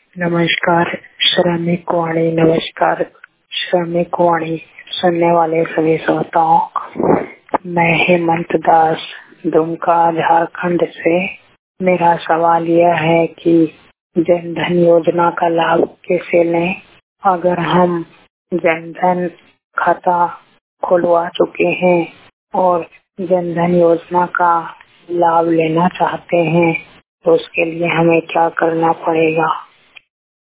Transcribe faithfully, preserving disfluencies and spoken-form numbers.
नमस्कार श्रमिक वाणी। नमस्कार श्रमिक वाणी सुनने वाले सभी श्रोताओं, मैं हेमंत दास दुमका झारखंड से। मेरा सवाल यह है कि जन धन योजना का लाभ कैसे लें? अगर हम जन धन खाता खुलवा चुके हैं और जन धन योजना का लाभ लेना चाहते हैं तो उसके लिए हमें क्या करना पड़ेगा?